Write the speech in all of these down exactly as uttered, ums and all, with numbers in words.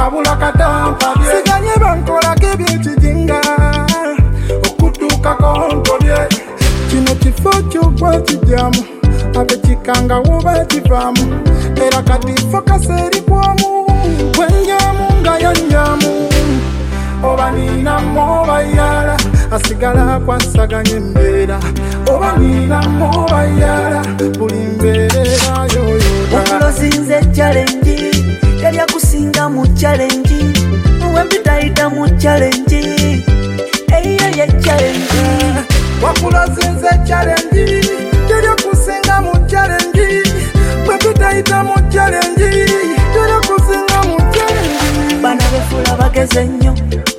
kabula katampa bye siganye bankola kebyekizinga okutuuka konto bye kino kifo ky'okwakijjamu abekikanga woba kivaamu era kati fokasi eri kwomu wenjamu nga yanjamu oba ninamu oba yala asigala kwasaganya embeera oba ninamu oba yala buli mbeera yoyota okulozinze challenge teri akusinga mu challenge wembitayita mu challenge eyo ye challenge wakulozinze challenge teri akusinga mu challenge wembitayita mu challenge teri akusinga mu challenge bana befula bageze nnyo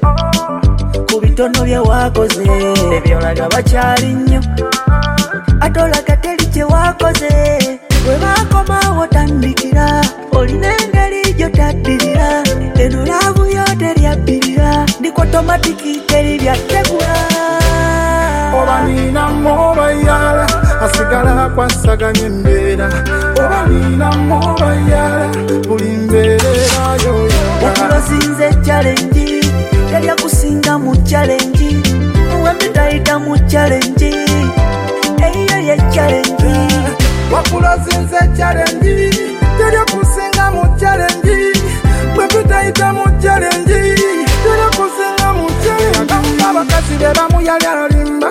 ku bitono bye wakoze ebyolaga bakyali nnyo ate olaga teri kye wakoze bwe bakomawo tandikira olina engeri gy'otaddirira eno laavu yo teryabbirira ndiko tomatiki teri byattegula oba ninamu oba yala asigala kwasaganya embeera oba ninamu oba yala buli mbeera yoyota okulozinze challenge teri akusinga mu challenge wembitayita mu challenge eyo ye challenge wakulozinze challenge teri akusinga mu challenge wembitayita mu challenge teri akusinga mu challenge abakazi be bamu yali alimba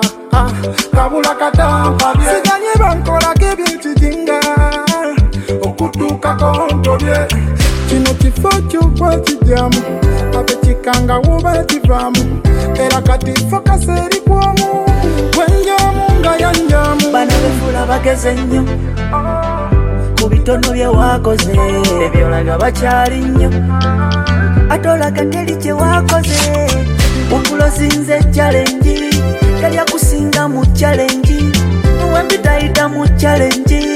kabula katampa bye siganye bankola kebyekizinga okutuuka konto bye kino kifo ky'okwakijjamu abekikanga woba kivaamu era kati fokasi eri kwomu wenjamu nga yanjamu bana befula bageze nnyo ku bitono bye wakoze ebyolaga bakyali nnyo ate olaga teri kye wakoze okulozinze challenge teri akusinga mu challenge wembitayita mu challenge